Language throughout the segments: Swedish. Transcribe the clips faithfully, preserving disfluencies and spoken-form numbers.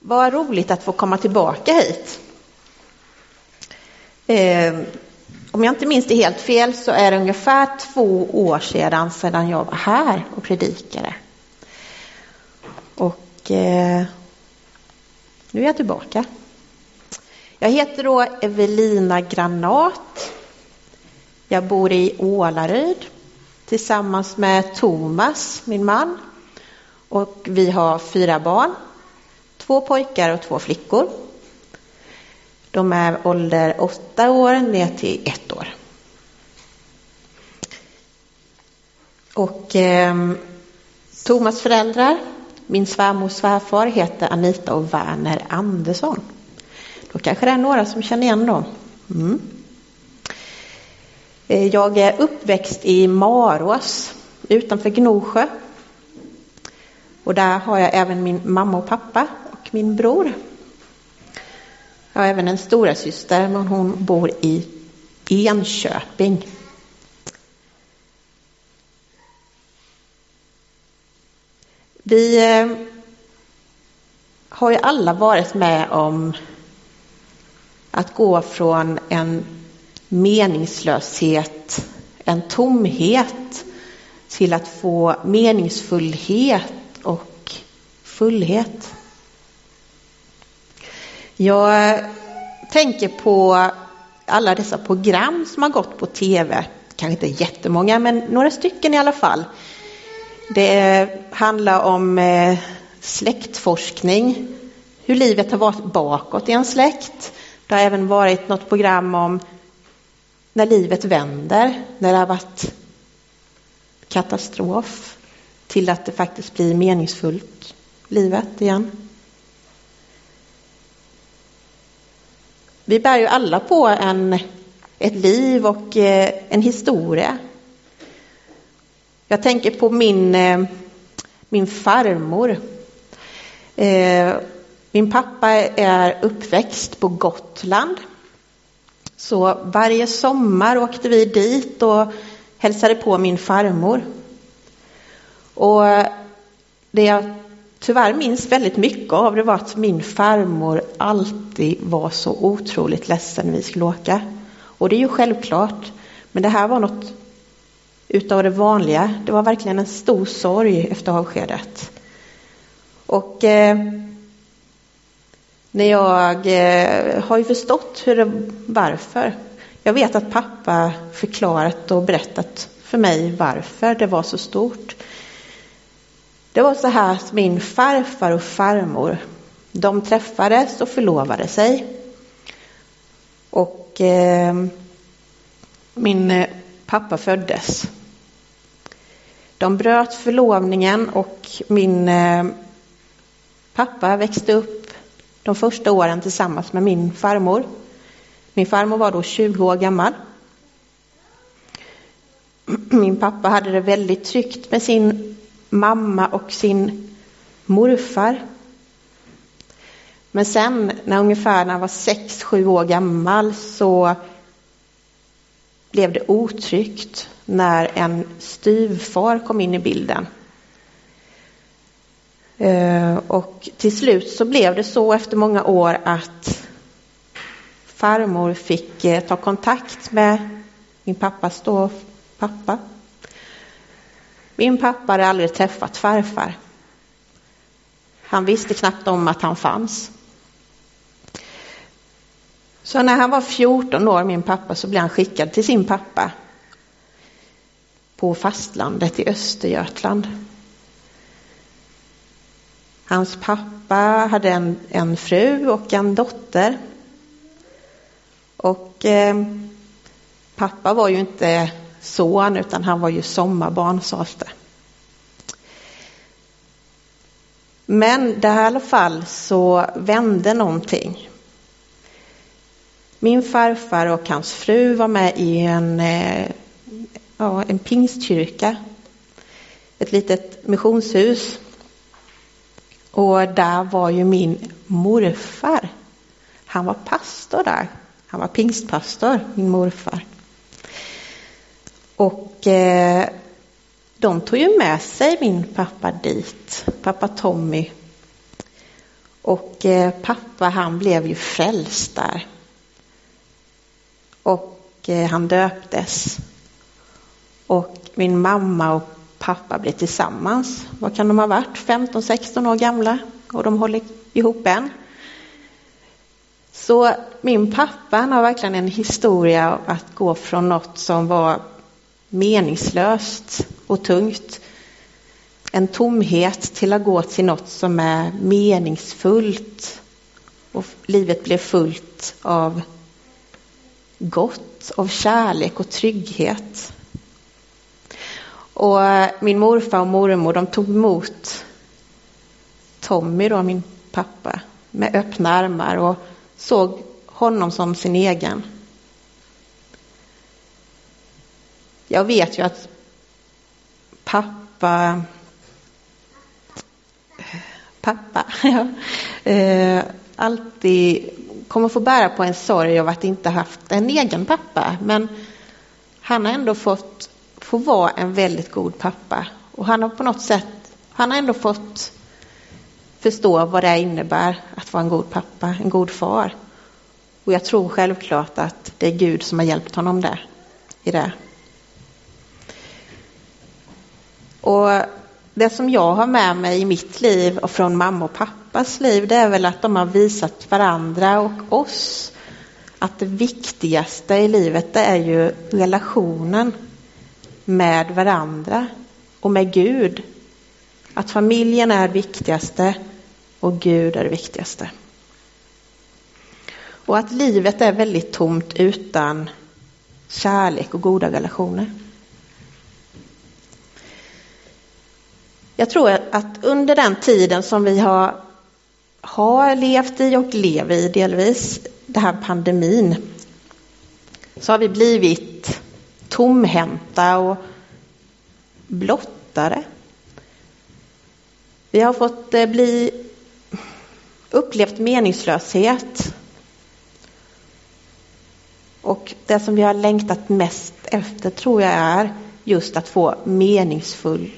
Vad roligt att få komma tillbaka hit. Eh, om jag inte minns det helt fel så är det ungefär två år sedan sedan jag var här och predikade. Och eh, nu är jag tillbaka. Jag heter då Evelina Granat. Jag bor i Ålaryd tillsammans med Thomas, min man. Och vi har fyra barn. Två pojkar och två flickor. De är ålder åtta år ner till ett år. Och eh, Thomas föräldrar, min svärmor och svärfar heter Anita och Werner Andersson. Då kanske det är några som känner igen dem. Mm. Jag är uppväxt i Marås utanför Gnosjö. Och där har jag även min mamma och pappa och min bror. Jag har även en stora syster, men hon bor i Enköping. Vi eh, har ju alla varit med om att gå från en meningslöshet, en tomhet till att få meningsfullhet och fullhet. Jag tänker på alla dessa program som har gått på tv. Kanske inte jättemånga, men några stycken i alla fall. Det handlar om eh, släktforskning. Hur livet har varit bakåt i en släkt. Det har även varit något program om när livet vänder. När det har varit katastrof. Till att det faktiskt blir meningsfullt, livet igen. Vi bär ju alla på en, ett liv och eh, en historia. Jag tänker på min, eh, min farmor. Eh, min pappa är uppväxt på Gotland. Så varje sommar åkte vi dit och hälsade på min farmor. Och det jag tyvärr minns väldigt mycket av det var att min farmor alltid var så otroligt ledsen när vi skulle åka. Och det är ju självklart. Men det här var något utav det vanliga. Det var verkligen en stor sorg efter avskedet. Och eh, när jag eh, har ju förstått hur det, varför. Jag vet att pappa förklarat och berättat för mig varför det var så stort. Det var så här att min farfar och farmor, de träffades och förlovade sig. Och eh, min pappa föddes. De bröt förlovningen och min eh, pappa växte upp de första åren tillsammans med min farmor. Min farmor var då tjugo år gammal. Min pappa hade det väldigt tryggt med sin mamma och sin morfar. Men sen när ungefär när han var sex sju år gammal så blev det otryggt när en styvfar kom in i bilden. Och till slut så blev det så efter många år att farmor fick ta kontakt med min pappas då pappa. Min pappa hade aldrig träffat farfar. Han visste knappt om att han fanns. Så när han var fjorton år, min pappa, så blev han skickad till sin pappa på fastlandet i Östergötland. Hans pappa hade en, en fru och en dotter. Och eh, pappa var ju inte son utan han var ju sommarbarn, sades det. Men där i alla fall så vände någonting. Min farfar och hans fru var med i en, eh, ja, en pingstkyrka. Ett litet missionshus. Och där var ju min morfar. Han var pastor där. Han var pingstpastor, min morfar. Och eh, de tog ju med sig min pappa dit. Pappa Tommy. Och eh, pappa, han blev ju frälst där. Och eh, han döptes. Och min mamma och pappa blev tillsammans. Vad kan de ha varit? femton sexton år gamla. Och de håller ihop än. Så min pappa, han har verkligen en historia av att gå från något som var meningslöst och tungt. En tomhet till att gå till något som är meningsfullt. Och livet blev fullt av gott, av kärlek och trygghet. Och min morfar och mormor, de tog emot Tommy då, min pappa, med öppna armar och såg honom som sin egen. Jag vet ju att pappa pappa ja, eh, alltid kommer få bära på en sorg av att inte haft en egen pappa. Men han har ändå fått få vara en väldigt god pappa. Och han har på något sätt, han har ändå fått förstå vad det innebär att vara en god pappa, en god far. Och jag tror självklart att det är Gud som har hjälpt honom där, i det. Och det som jag har med mig i mitt liv och från mamma och pappas liv, det är väl att de har visat varandra och oss att det viktigaste i livet, det är ju relationen med varandra och med Gud. Att familjen är det viktigaste och Gud är det viktigaste. Och att livet är väldigt tomt utan kärlek och goda relationer. Jag tror att under den tiden som vi har, har levt i och lever i delvis, det här pandemin, så har vi blivit tomhänta och blottare. Vi har fått bli upplevt meningslöshet. Och det som vi har längtat mest efter tror jag är just att få meningsfullhet.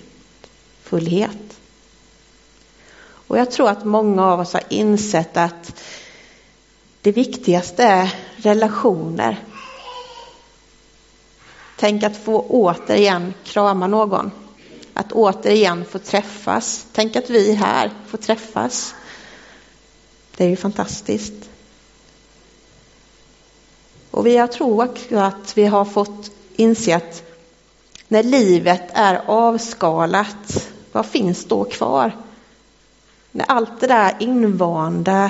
Och jag tror att många av oss har insett att det viktigaste är relationer. Tänk att få återigen krama någon. Att återigen få träffas. Tänk att vi här får träffas. Det är ju fantastiskt. Och vi har trott att vi har fått inse att när livet är avskalat, vad finns då kvar? När allt det där invanda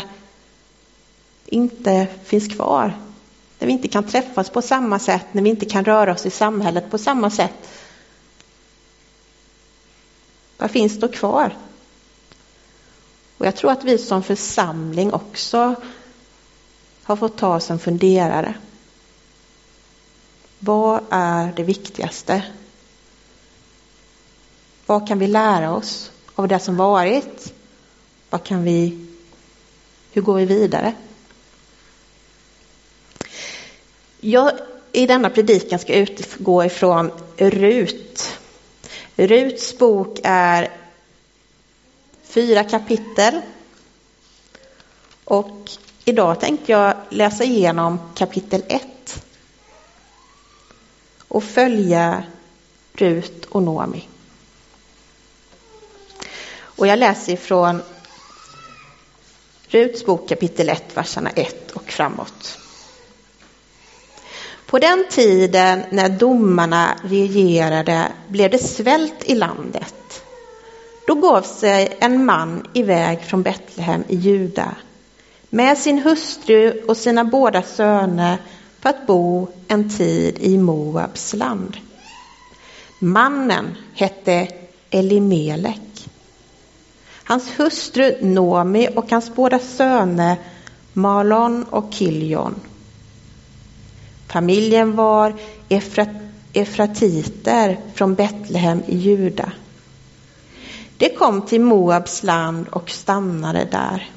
inte finns kvar. När vi inte kan träffas på samma sätt, när vi inte kan röra oss i samhället på samma sätt. Vad finns då kvar? Och jag tror att vi som församling också har fått ta oss en funderare. Vad är det viktigaste? Vad kan vi lära oss av det som varit? Vad kan vi, hur går vi vidare? Jag i denna predikan ska utgå ifrån Rut. Ruts bok är fyra kapitel. Och idag tänkte jag läsa igenom kapitel ett. Och följa Rut och Nomi. Och jag läser ifrån Ruts bok kapitel ett, verserna ett och framåt. På den tiden när domarna regerade blev det svält i landet. Då gav sig en man iväg från Betlehem i Juda med sin hustru och sina båda söner för att bo en tid i Moabs land. Mannen hette Elimelek. Hans hustru Nomi och hans båda söner Malon och Kiljon. Familjen var Efrat, efratiter från Betlehem i Juda. De kom till Moabs land och stannade där.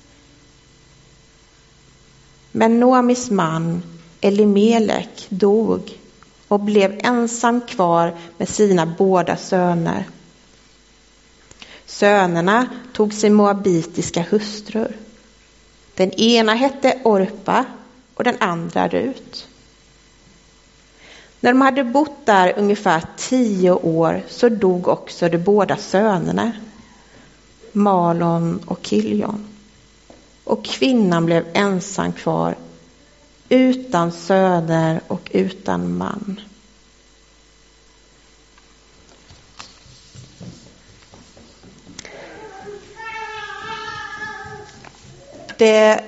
Men Noamis man Elimelek dog och blev ensam kvar med sina båda söner. Sönerna tog sig moabitiska hustrur. Den ena hette Orpa och den andra Rut. När de hade bott där ungefär tio år så dog också de båda sönerna, Malon och Kiljon. Och kvinnan blev ensam kvar, utan söner och utan man. Det,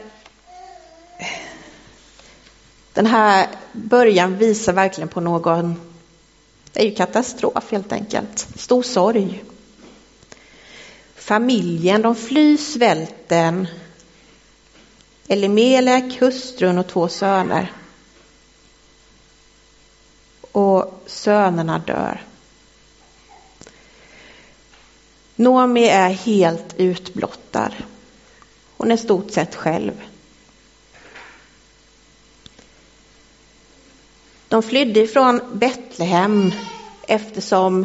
den här början visar verkligen på någon, det är ju katastrof helt enkelt, stor sorg. Familjen, de flyr svälten. Elimelek, hustrun och två söner. Och sönerna dör. Naomi är helt utblottad. Hon är stort sett själv. De flydde från Betlehem eftersom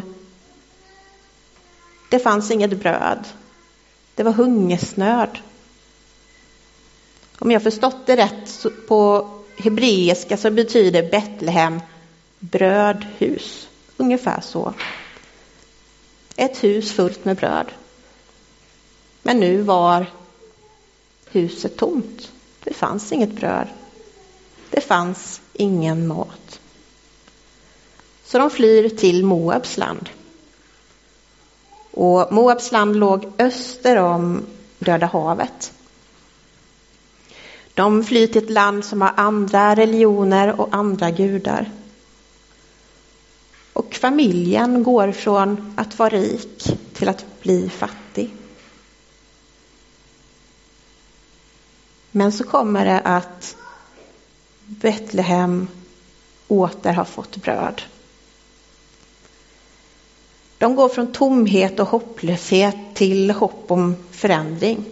det fanns inget bröd. Det var hungersnöd. Om jag förstått det rätt, på hebreiska så betyder Betlehem brödhus. Ungefär så. Ett hus fullt med bröd. Men nu var huset tomt. Det fanns inget bröd. Det fanns ingen mat. Så de flyr till Moabs land. Och Moabs land låg öster om Döda havet. De flyr till ett land som har andra religioner och andra gudar. Och familjen går från att vara rik till att bli fattig. Men så kommer det att Betlehem åter har fått bröd. De går från tomhet och hopplöshet till hopp om förändring.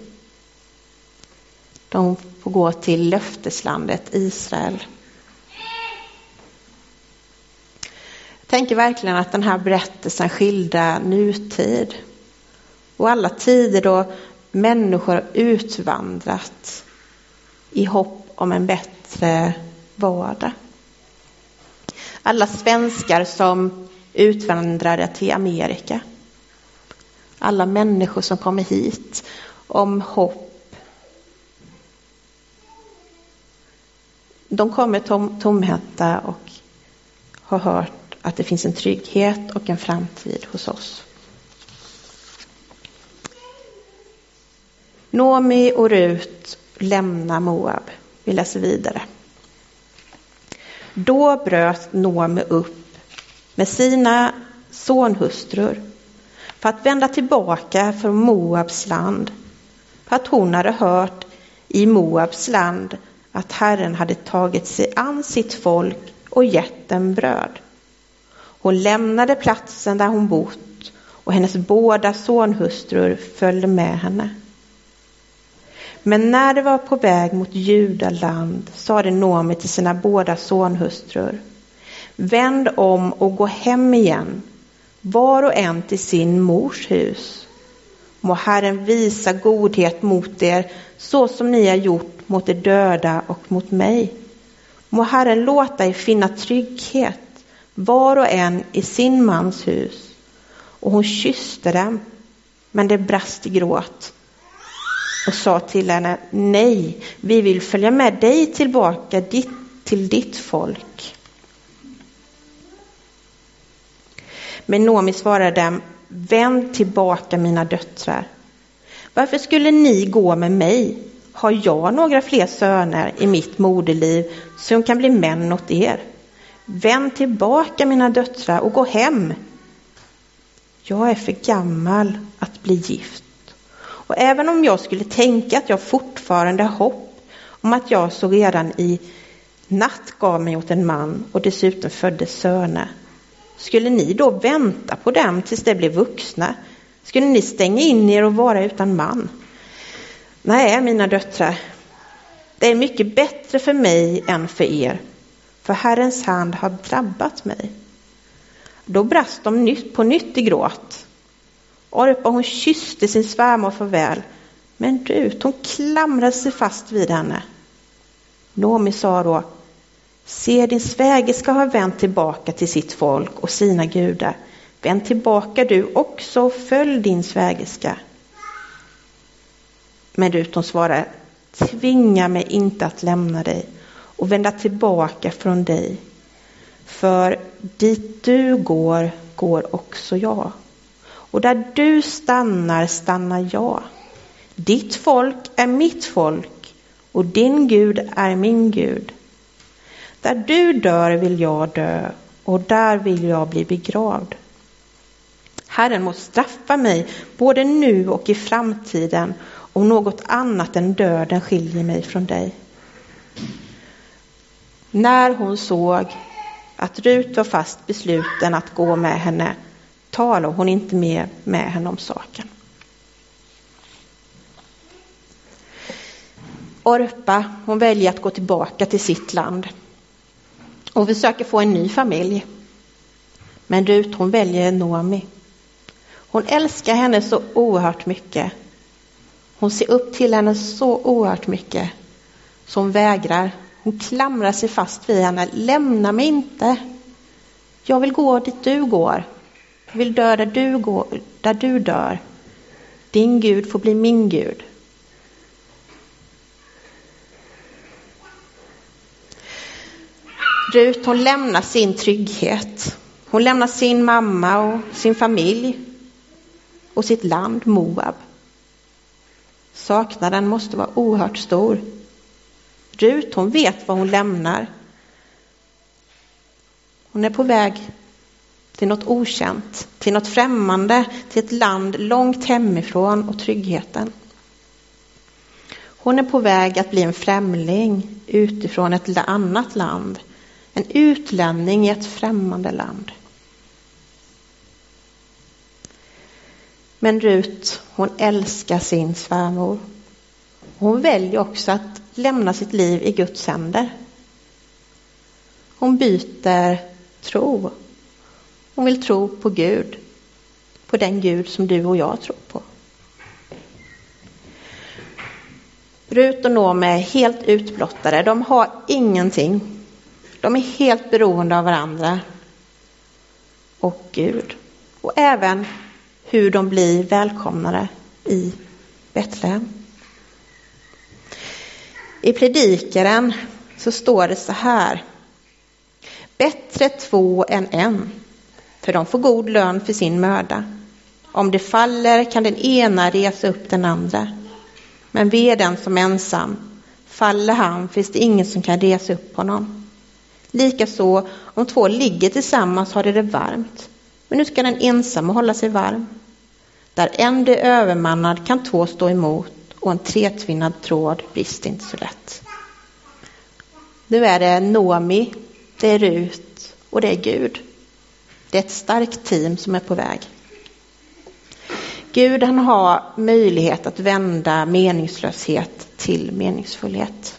De får gå till löfteslandet Israel. Jag tänker verkligen att den här berättelsen skildrar nutid. Och alla tider då människor har utvandrat i hopp om en bättre vardag. Alla svenskar som utvandrade till Amerika. Alla människor som kommer hit om hopp. De kommer tom, tomhänta och har hört att det finns en trygghet och en framtid hos oss. Naomi och Rut lämnar Moab. Vi läser vidare. Då bröt Naomi upp med sina sonhustrur för att vända tillbaka från Moabs land. För att hon hade hört i Moabs land att Herren hade tagit sig an sitt folk och gett dem bröd. Hon lämnade platsen där hon bott och hennes båda sonhustrur följde med henne. Men när det var på väg mot Judaland sade Naomi till sina båda sonhustrur: vänd om och gå hem igen, var och en till sin mors hus. Må Herren visa godhet mot er så som ni har gjort mot de döda och mot mig. Må Herren låta er finna trygghet, var och en i sin mans hus. Och hon kysste dem, men det brast i gråt. Och sa till henne: nej, vi vill följa med dig tillbaka dit, till ditt folk. Men Naomi svarade dem: vänd tillbaka mina döttrar. Varför skulle ni gå med mig? Har jag några fler söner i mitt moderliv som kan bli män åt er? Vänd tillbaka mina döttrar och gå hem. Jag är för gammal att bli gift. Och även om jag skulle tänka att jag fortfarande har hopp om att jag så redan i natt gav mig åt en man och dessutom födde söner, skulle ni då vänta på dem tills de blev vuxna? Skulle ni stänga in er och vara utan man? Nej, mina döttrar, det är mycket bättre för mig än för er, för Herrens hand har drabbat mig. Då brast de nytt på nytt i gråt. Orpa hon kysste sin svärmor farväl, men Rut hon klamrade sig fast vid henne. Noomi sa då: se, din svägerska har vänt tillbaka till sitt folk och sina gudar. Vänd tillbaka du också och följ din svägerska. Men Rut hon svarade: tvinga mig inte att lämna dig och vända tillbaka från dig. För dit du går, går också jag. Och där du stannar, stannar jag. Ditt folk är mitt folk och din Gud är min Gud. Där du dör vill jag dö och där vill jag bli begravd. Herren må straffa mig både nu och i framtiden om något annat än döden skiljer mig från dig. När hon såg att Rut var fast besluten att gå med henne, talade hon inte mer med henne om saken. Orpa, hon väljer att gå tillbaka till sitt land och försöker få en ny familj. Men Rut, hon väljer Noomi. Hon älskar henne så oerhört mycket. Hon ser upp till henne så oerhört mycket. Så hon vägrar. Hon klamrar sig fast vid henne. Lämna mig inte. Jag vill gå dit du går. Jag vill dö där du går, där du dör. Din Gud får bli min Gud. Rut, hon lämnar sin trygghet. Hon lämnar sin mamma och sin familj och sitt land Moab. Saknaden måste vara oerhört stor. Rut, hon vet vad hon lämnar. Hon är på väg till något okänt, till något främmande, till ett land långt hemifrån och tryggheten. Hon är på väg att bli en främling utifrån ett annat land. En utlänning i ett främmande land. Men Rut, hon älskar sin svärmor. Hon väljer också att lämna sitt liv i Guds händer. Hon byter tro. Hon vill tro på Gud. På den Gud som du och jag tror på. Rut och Noomi är helt utblottade. De har ingenting. De är helt beroende av varandra. Och Gud. Och även hur de blir välkomnade i Betlehem. I predikaren så står det så här: bättre två än en, för de får god lön för sin möda. Om det faller kan den ena resa upp den andra. Men ve den som ensam, faller han finns det ingen som kan resa upp honom. Likaså om två ligger tillsammans har det det varmt, men nu ska den ensamma hålla sig varm. Där en blir övermannad kan två stå emot, och en tretvinnad tråd brister inte så lätt. Nu är det Noomi, det är Rut och det är Gud. Det är ett starkt team som är på väg. Gud, han har möjlighet att vända meningslöshet till meningsfullhet.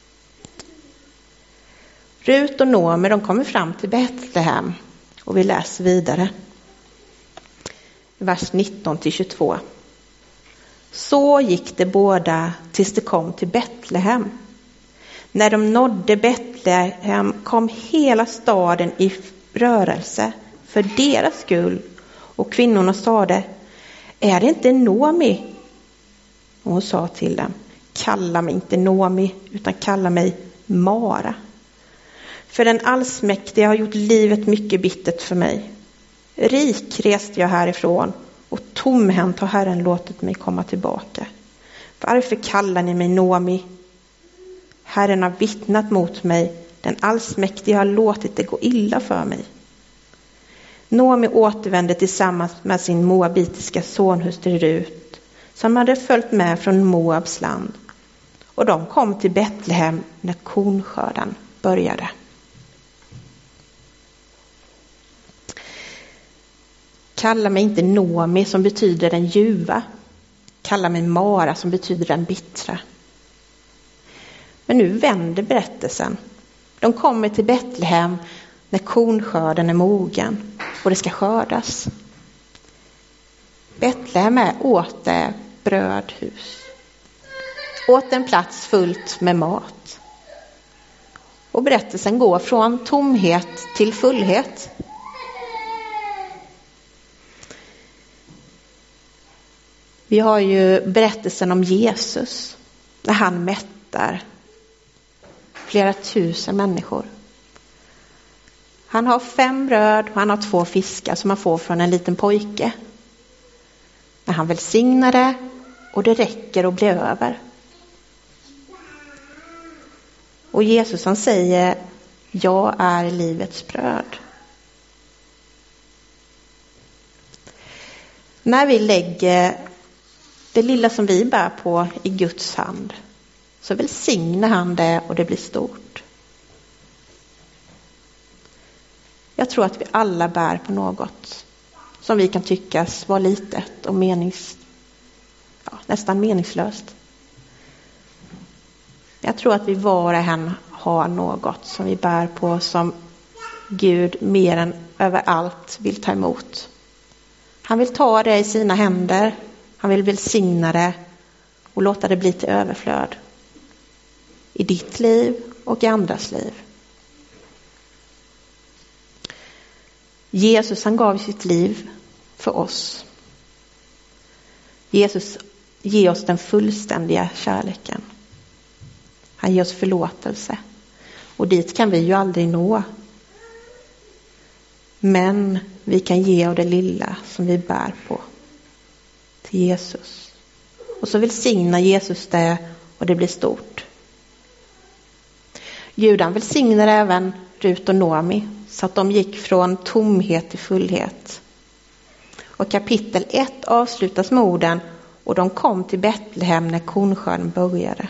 Rut och Noomi, de kommer fram till Betlehem och vi läser vidare. Vers nitton till tjugotvå. Så gick det båda tills de kom till Betlehem. När de nådde Betlehem kom hela staden i rörelse för deras skull, och kvinnorna sade: är det inte Noomi? Och hon sa till dem: kalla mig inte Noomi, utan kalla mig Mara. För den allsmäktige har gjort livet mycket bittert för mig. Rik reste jag härifrån, och tomhänt har Herren låtit mig komma tillbaka. Varför kallar ni mig Noomi? Herren har vittnat mot mig, den allsmäktige har låtit det gå illa för mig. Noomi återvände tillsammans med sin moabitiska sonhustru Rut, som hade följt med från Moabs land. Och de kom till Betlehem när kornskörden började. Kalla mig inte Noomi, som betyder den ljuva. Kalla mig Mara, som betyder den bittra. Men nu vänder berättelsen. De kommer till Betlehem när kornskörden är mogen och det ska skördas. Betlehem är åter brödhus. Åt en plats fullt med mat. Och berättelsen går från tomhet till fullhet. Vi har ju berättelsen om Jesus när han mättar flera tusen människor. Han har fem bröd och han har två fiskar som han får från en liten pojke. När han välsignar det och det räcker och blir över. Och Jesus han säger, jag är livets bröd. När vi lägger det lilla som vi bär på i Guds hand så välsignar han det och det blir stort. Jag tror att vi alla bär på något som vi kan tyckas vara litet och menings, ja, nästan meningslöst. Jag tror att vi var och en har något som vi bär på som Gud mer än överallt vill ta emot. Han vill ta det i sina händer. Han vill välsigna det och låta det bli till överflöd. I ditt liv och i andras liv. Jesus han gav sitt liv för oss. Jesus ger oss den fullständiga kärleken. Han ger oss förlåtelse. Och dit kan vi ju aldrig nå. Men vi kan ge av det lilla som vi bär på till Jesus. Och så välsignar Jesus det och det blir stort. Gud han välsignar även Rut och Nomi så att de gick från tomhet till fullhet. Och kapitel ett avslutas med orden och de kom till Betlehem när kornskörden började.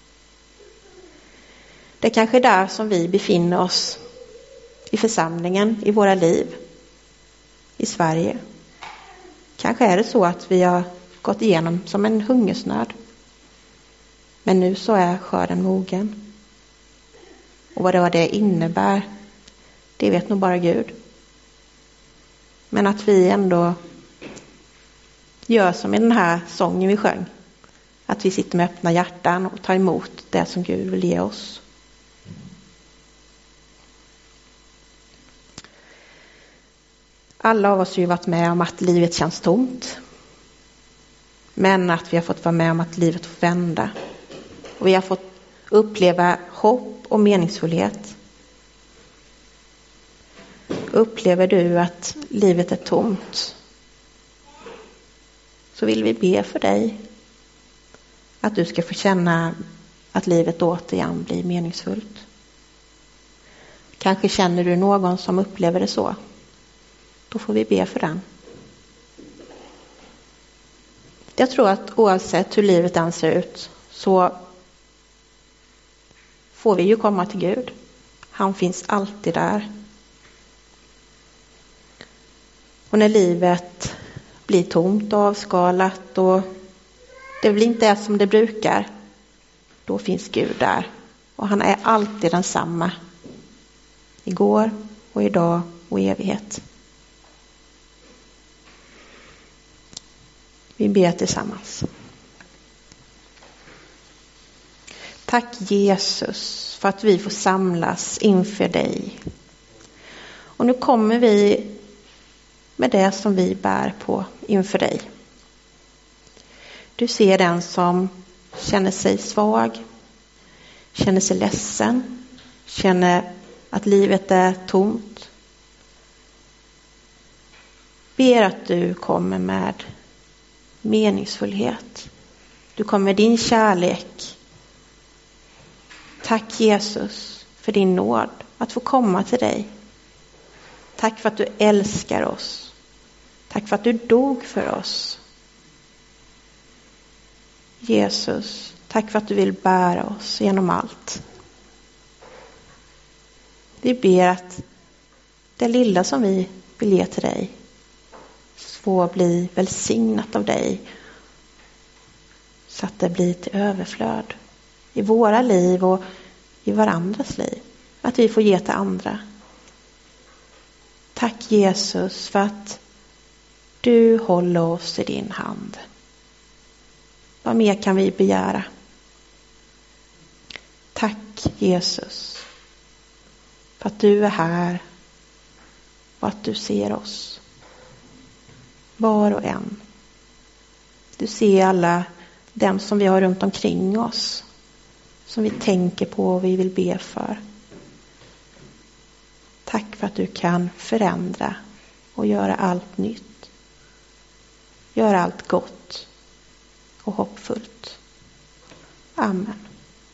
Det är kanske där som vi befinner oss i församlingen, i våra liv, i Sverige. Kanske är det så att vi har gått igenom som en hungersnöd. Men nu så är skörden mogen. Och vad det innebär, det vet nog bara Gud. Men att vi ändå gör som i den här sången vi sjöng. Att vi sitter med öppna hjärtan och tar emot det som Gud vill ge oss. Alla av oss har ju varit med om att livet känns tomt. Men att vi har fått vara med om att livet får vända. Och vi har fått uppleva hopp och meningsfullhet. Upplever du att livet är tomt, så vill vi be för dig. Att du ska få känna att livet återigen blir meningsfullt. Kanske känner du någon som upplever det så. Då får vi be för den. Jag tror att oavsett hur livet än ser ut så får vi ju komma till Gud. Han finns alltid där. Och när livet blir tomt och avskalat och det blir inte som det brukar, då finns Gud där. Och han är alltid densamma. Igår och idag och i evighet. Vi ber tillsammans. Tack Jesus för att vi får samlas inför dig. Och nu kommer vi med det som vi bär på inför dig. Du ser den som känner sig svag, känner sig ledsen, känner att livet är tomt. Ber att du kommer med meningsfullhet. Du kommer med din kärlek. Tack Jesus för din nåd att få komma till dig. Tack för att du älskar oss. Tack för att du dog för oss. Jesus, tack för att du vill bära oss genom allt. Vi ber att det lilla som vi vill ge till dig får bli välsignat av dig så att det blir till överflöd i våra liv och i varandras liv. Att vi får ge till andra. Tack Jesus för att Du håller oss i din hand. Vad mer kan vi begära? Tack Jesus för att du är här och att du ser oss. Var och en. Du ser alla dem som vi har runt omkring oss. Som vi tänker på och vi vill be för. Tack för att du kan förändra och göra allt nytt. Göra allt gott och hoppfullt. Amen.